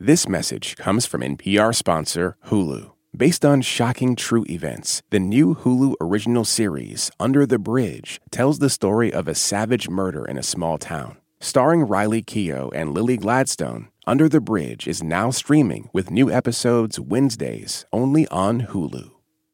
This message comes from NPR sponsor Hulu. Based on shocking true events, the new Hulu original series, Under the Bridge, tells the story of a savage murder in a small town. Starring Riley Keough and Lily Gladstone, Under the Bridge is now streaming with new episodes Wednesdays only on Hulu.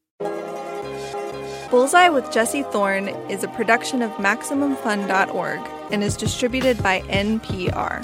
Bullseye with Jesse Thorne is a production of MaximumFun.org and is distributed by NPR.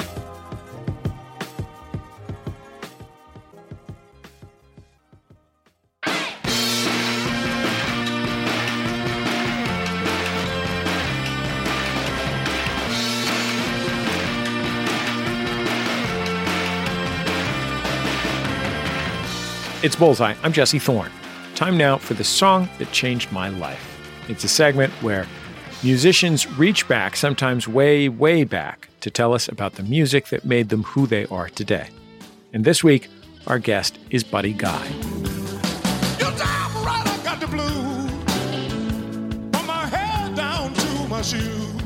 It's Bullseye. I'm Jesse Thorne. Time now for the song that changed my life. It's a segment where musicians reach back, sometimes way, way back, to tell us about the music that made them who they are today. And this week, our guest is Buddy Guy. You're damn right, I got the blues. From my head down to my shoes.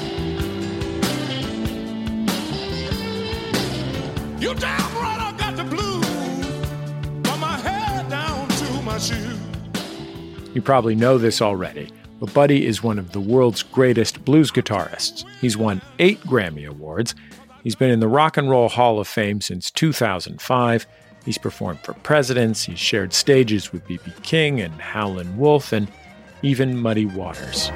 You're damn right, I got the blues. You probably know this already, but Buddy is one of the world's greatest blues guitarists. He's won 8 Grammy Awards. He's been in the Rock and Roll Hall of Fame since 2005. He's performed for presidents. He's shared stages with B.B. King and Howlin' Wolf and even Muddy Waters.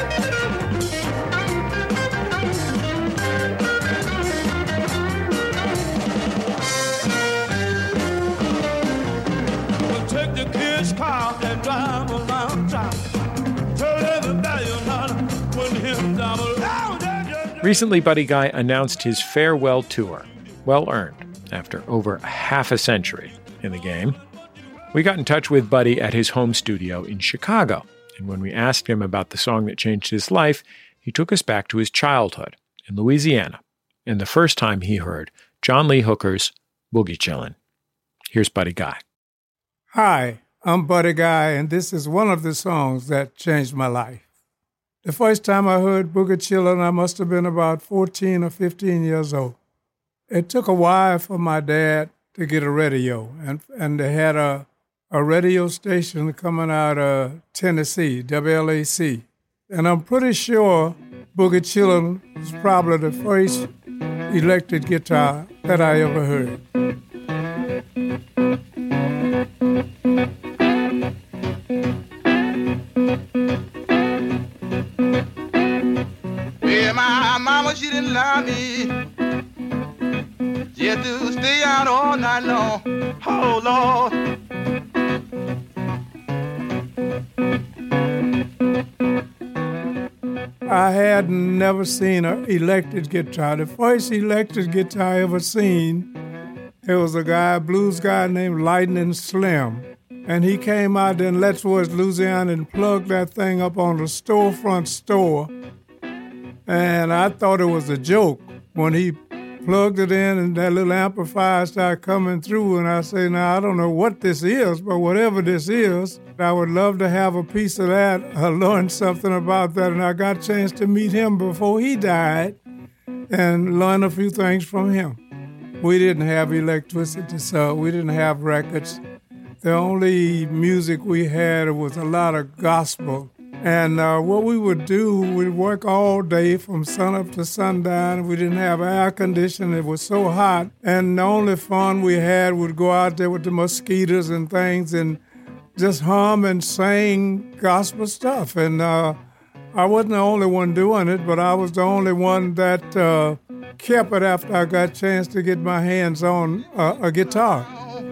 Recently, Buddy Guy announced his farewell tour, well-earned, after over half a century in the game. We got in touch with Buddy at his home studio in Chicago, and when we asked him about the song that changed his life, he took us back to his childhood in Louisiana, and the first time he heard John Lee Hooker's Boogie Chillin'. Here's Buddy Guy. Hi, I'm Buddy Guy, and this is one of the songs that changed my life. The first time I heard Boogie Chillin', I must have been about 14 or 15 years old. It took a while for my dad to get a radio, and they had a radio station coming out of Tennessee, WLAC. And I'm pretty sure Boogie Chillin' was probably the first electric guitar that I ever heard. Mama, she didn't lie me. She had to stay out all night long. Oh, Lord. I had never seen an electric guitar. The first electric guitar I ever seen, it was a blues guy named Lightning Slim. And he came out in Letchworth, Louisiana, and plugged that thing up on the storefront store. And I thought it was a joke when he plugged it in and that little amplifier started coming through. And I say, now, I don't know what this is, but whatever this is, I would love to have a piece of that. I learned something about that, and I got a chance to meet him before he died and learn a few things from him. We didn't have electricity, so we didn't have records. The only music we had was a lot of gospel. And what we would do, we'd work all day from sunup to sundown. We didn't have air conditioning. It was so hot. And the only fun we had would go out there with the mosquitoes and things and just hum and sing gospel stuff. And I wasn't the only one doing it, but I was the only one that kept it after I got a chance to get my hands on a guitar.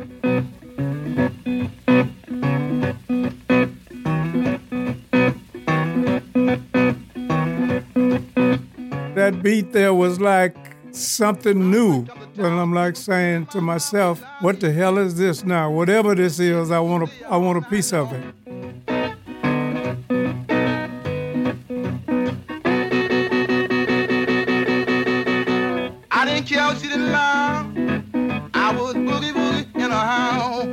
That beat there was like something new. And I'm like saying to myself, what the hell is this now? Whatever this is, I want a piece of it. I didn't care if she didn't lie. I was boogie boogie in a house.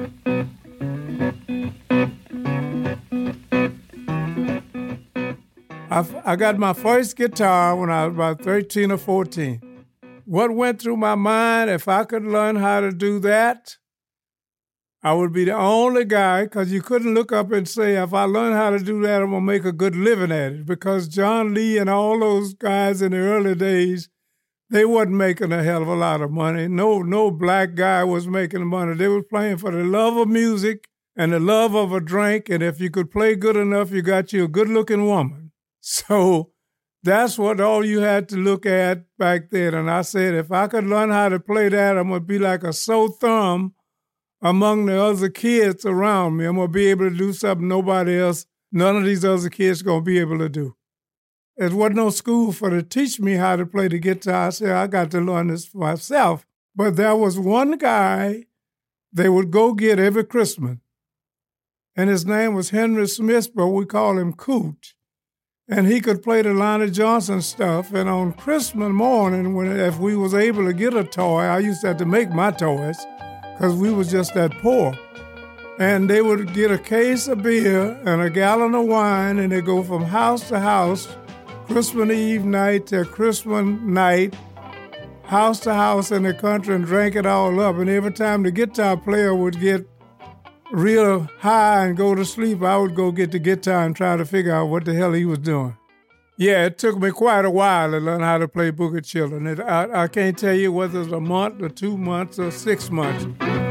I got my first guitar when I was about 13 or 14. what went through my mind, if I could learn how to do that, I would be the only guy, because you couldn't look up and say, if I learn how to do that, I'm going to make a good living at it. Because John Lee and all those guys in the early days, they wasn't making a hell of a lot of money. No black guy was making money. They was playing for the love of music and the love of a drink, and if you could play good enough, you got you a good-looking woman. So that's what all you had to look at back then. And I said, if I could learn how to play that, I'm going to be like a sore thumb among the other kids around me. I'm going to be able to do something nobody else, none of these other kids going to be able to do. There wasn't no school for to teach me how to play the guitar. I said, I got to learn this for myself. But there was one guy they would go get every Christmas, and his name was Henry Smith, but we call him Cooch. And he could play the Lonnie Johnson stuff. And on Christmas morning, if we was able to get a toy, I used to have to make my toys, because we was just that poor. And they would get a case of beer and a gallon of wine, and they'd go from house to house, Christmas Eve night to Christmas night, house to house in the country, and drank it all up. And every time the guitar player would get real high and go to sleep, I would go get the guitar and try to figure out what the hell he was doing. Yeah, it took me quite a while to learn how to play Boogie Chillin'. I can't tell you whether it's a month or 2 months or 6 months.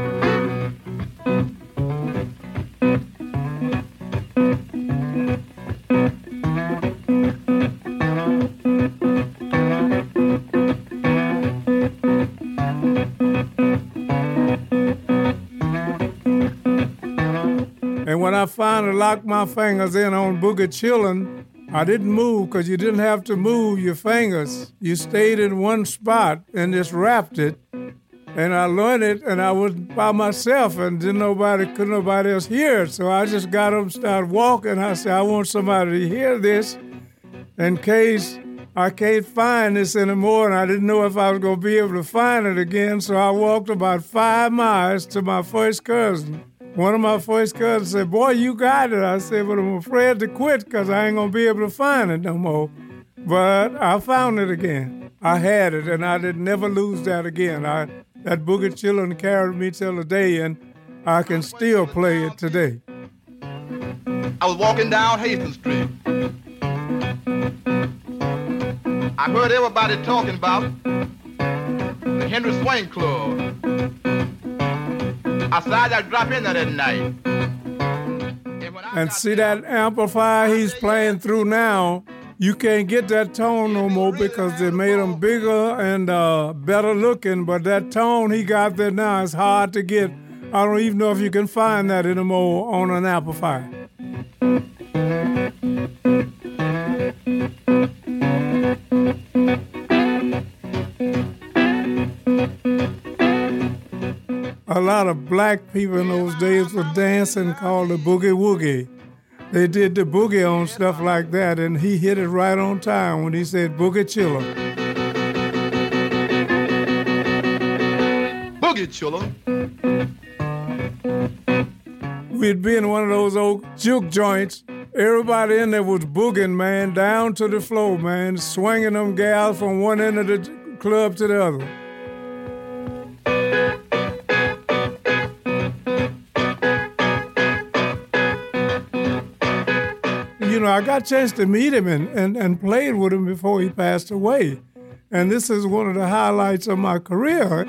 And when I finally locked my fingers in on Boogie Chillin', I didn't move, because you didn't have to move your fingers. You stayed in one spot and just rapped it. And I learned it, and I was by myself, and couldn't nobody else hear it. So I just got up and started walking. I said, I want somebody to hear this in case I can't find this anymore. And I didn't know if I was going to be able to find it again. So I walked about 5 miles to my first cousin. One of my first cousins said, boy, you got it. I said, but I'm afraid to quit because I ain't going to be able to find it no more. But I found it again. I had it, and I did never lose that again. That Boogie Chillin' carried me till today, and I can still play it today. I was walking down Hastings Street. I heard everybody talking about the Henry Swain Club. I decided I'd drop in there that night. And see that amplifier he's playing through now, you can't get that tone no more because they made them bigger and better looking, but that tone he got there now is hard to get. I don't even know if you can find that anymore on an amplifier. A lot of black people in those days were dancing called the boogie woogie. They did the boogie on stuff like that, and he hit it right on time when he said Boogie Chillin'. Boogie Chillin'. We'd be in one of those old juke joints. Everybody in there was boogieing, man, down to the floor, man, swinging them gals from one end of the club to the other. You know, I got a chance to meet him and played with him before he passed away. And this is one of the highlights of my career.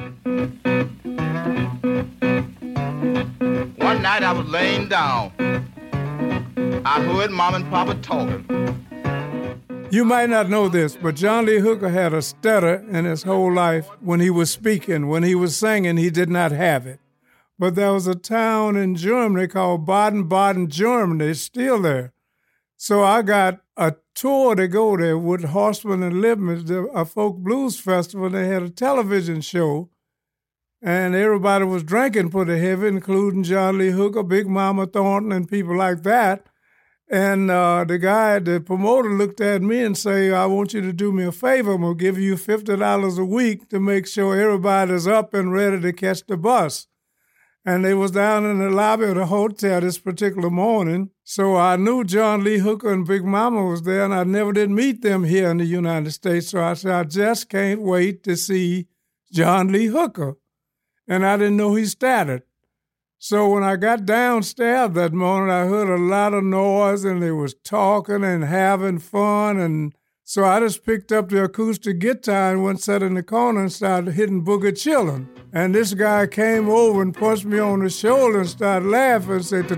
One night I was laying down. I heard Mom and Papa talking. You might not know this, but John Lee Hooker had a stutter in his whole life when he was speaking. When he was singing, he did not have it. But there was a town in Germany called Baden-Baden, Germany. It's still there. So I got a tour to go there with Horseman and Lipman, a folk blues festival. They had a television show, and everybody was drinking pretty heavy, including John Lee Hooker, Big Mama Thornton, and people like that. And the promoter looked at me and said, I want you to do me a favor. I'm going to give you $50 a week to make sure everybody's up and ready to catch the bus. And they was down in the lobby of the hotel this particular morning. So I knew John Lee Hooker and Big Mama was there, and I never did meet them here in the United States. So I said, I just can't wait to see John Lee Hooker. And I didn't know he started. So when I got downstairs that morning, I heard a lot of noise, and they was talking and having fun. And so I just picked up the acoustic guitar and went sat in the corner and started hitting Boogie Chillin'. And this guy came over and punched me on the shoulder and started laughing and said,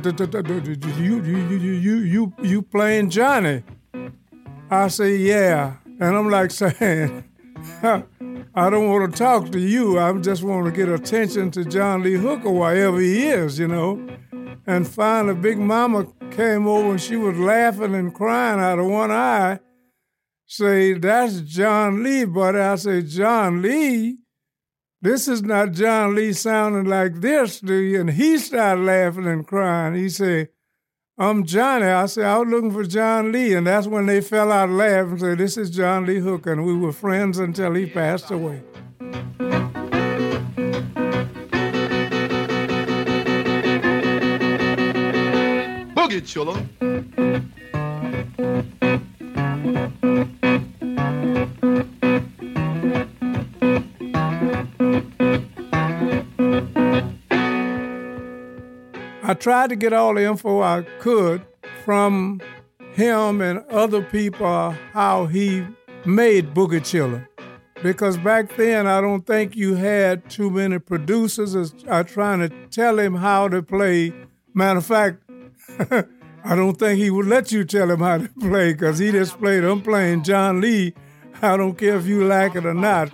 you playing Johnny? I say, yeah. And I'm like saying, I don't want to talk to you. I just want to get attention to John Lee Hooker wherever he is, you know. And finally, Big Mama came over and she was laughing and crying out of one eye. Say, that's John Lee, buddy. I say, John Lee? This is not John Lee sounding like this, do you? And he started laughing and crying. He said, I'm Johnny. I said, I was looking for John Lee. And that's when they fell out laughing and said, this is John Lee Hooker. And we were friends until he passed away. Boogie Chillin'. I tried to get all the info I could from him and other people how he made Boogie Chillin'. Because back then, I don't think you had too many producers trying to tell him how to play. Matter of fact, I don't think he would let you tell him how to play because he just played, I'm playing John Lee. I don't care if you like it or not.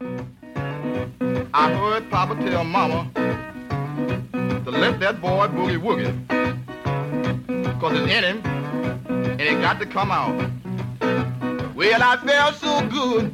I heard Papa tell Mama to let that boy boogie woogie, because it's in him, and it got to come out. Well, I felt so good,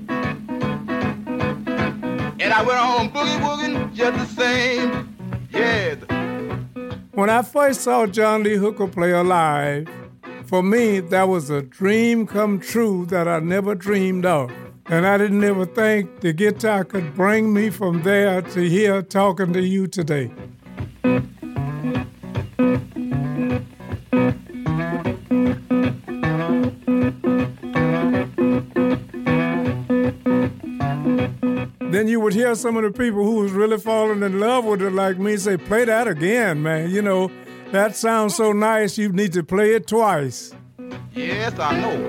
and I went on boogie wooging just the same, yeah. When I first saw John Lee Hooker play live, for me, that was a dream come true that I never dreamed of. And I didn't ever think the guitar could bring me from there to here talking to you today. Then you would hear some of the people who was really falling in love with it like me say, play that again, man. You know, that sounds so nice, you need to play it twice. Yes, I know.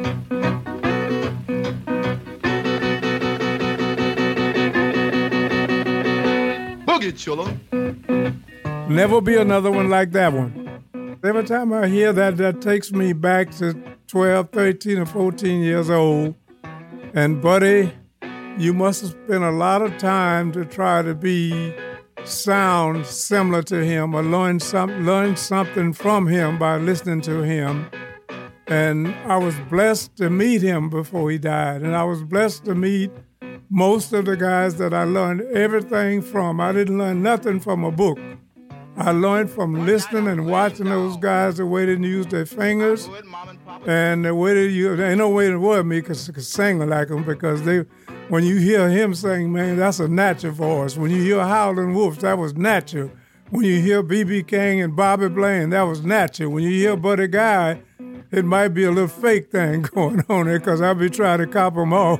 Boogie Chillin'. Never be another one like that one. Every time I hear that, that takes me back to 12, 13, or 14 years old. And buddy, you must have spent a lot of time to try to sound similar to him or learn something from him by listening to him. And I was blessed to meet him before he died. And I was blessed to meet most of the guys that I learned everything from. I didn't learn nothing from a book. I learned from listening and watching those guys, the way they use their fingers and the way they use. There ain't no way in the world me could sing like them because when you hear him sing, man, that's a natural voice. When you hear Howlin' Wolf, that was natural. When you hear B.B. King and Bobby Blaine, that was natural. When you hear Buddy Guy, it might be a little fake thing going on there because I'll be trying to cop them all.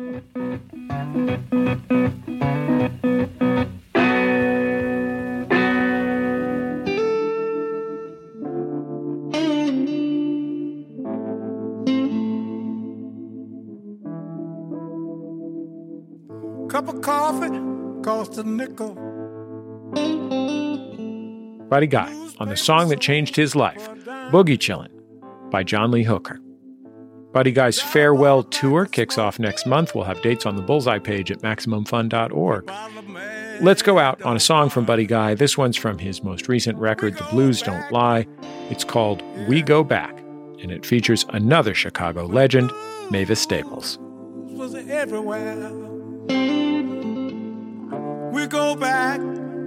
Cup of coffee cost a nickel. Buddy Guy on the song that changed his life, Boogie Chillin' by John Lee Hooker. Buddy Guy's farewell tour kicks off next month. We'll have dates on the Bullseye page at MaximumFun.org. Let's go out on a song from Buddy Guy. This one's from his most recent record, The Blues Don't Lie. It's called We Go Back, and it features another Chicago legend, Mavis Staples. Was everywhere. We go back,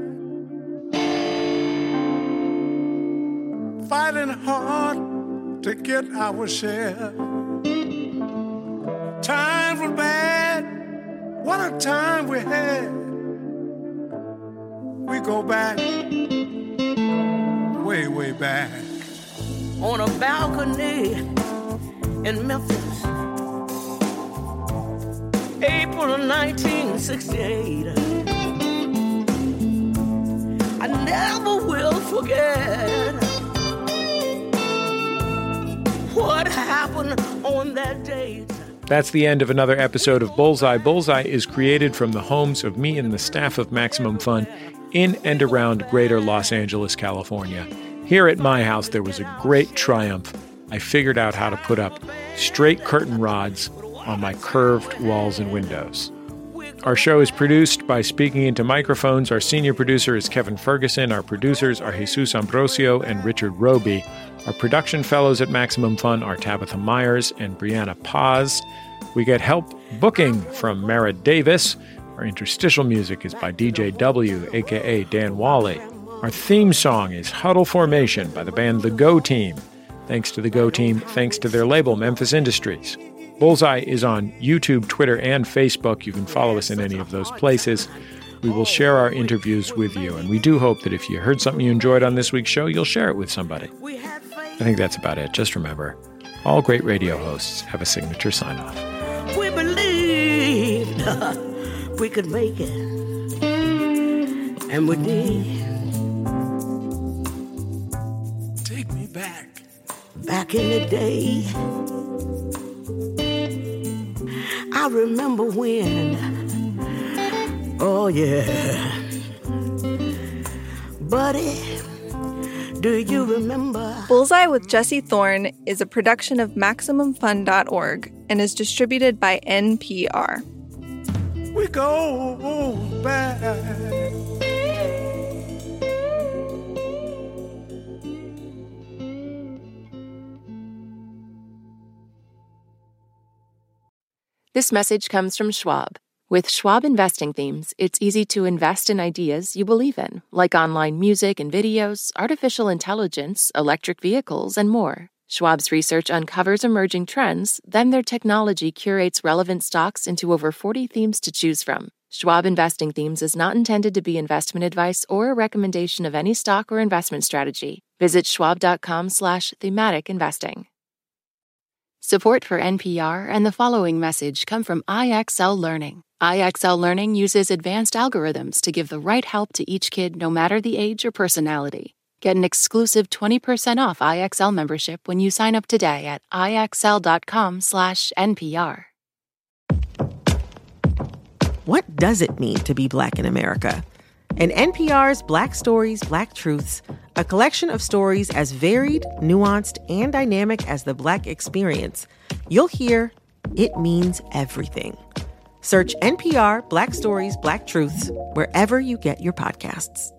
fighting hard to get our share. Times were bad, what a time we had. We go back, way, way back. On a balcony in Memphis, April of 1968. I never will forget what happened on that date. That's the end of another episode of Bullseye. Bullseye is created from the homes of me and the staff of Maximum Fun in and around greater Los Angeles, California. Here at my house, there was a great triumph. I figured out how to put up straight curtain rods on my curved walls and windows. Our show is produced by Speaking Into Microphones. Our senior producer is Kevin Ferguson. Our producers are Jesus Ambrosio and Richard Roby. Our production fellows at Maximum Fun are Tabitha Myers and Brianna Paz. We get help booking from Mara Davis. Our interstitial music is by DJ W, a.k.a. Dan Wally. Our theme song is Huddle Formation by the band The Go Team. Thanks to The Go Team, thanks to their label, Memphis Industries. Bullseye is on YouTube, Twitter, and Facebook. You can follow us in any of those places. We will share our interviews with you, and we do hope that if you heard something you enjoyed on this week's show, you'll share it with somebody. I think that's about it. Just remember, all great radio hosts have a signature sign-off. We believed we could make it, and we did. Take me back. Back in the day, I remember when, oh yeah, buddy, do you remember? Bullseye with Jesse Thorne is a production of MaximumFun.org and is distributed by NPR. We go back. This message comes from Schwab. With Schwab Investing Themes, it's easy to invest in ideas you believe in, like online music and videos, artificial intelligence, electric vehicles, and more. Schwab's research uncovers emerging trends, then their technology curates relevant stocks into over 40 themes to choose from. Schwab Investing Themes is not intended to be investment advice or a recommendation of any stock or investment strategy. Visit schwab.com/thematic investing. Support for NPR and the following message come from IXL Learning. IXL Learning uses advanced algorithms to give the right help to each kid, no matter the age or personality. Get an exclusive 20% off IXL membership when you sign up today at IXL.com/NPR. What does it mean to be Black in America? In NPR's Black Stories, Black Truths, a collection of stories as varied, nuanced, and dynamic as the Black experience, you'll hear it means everything. Search NPR Black Stories, Black Truths wherever you get your podcasts.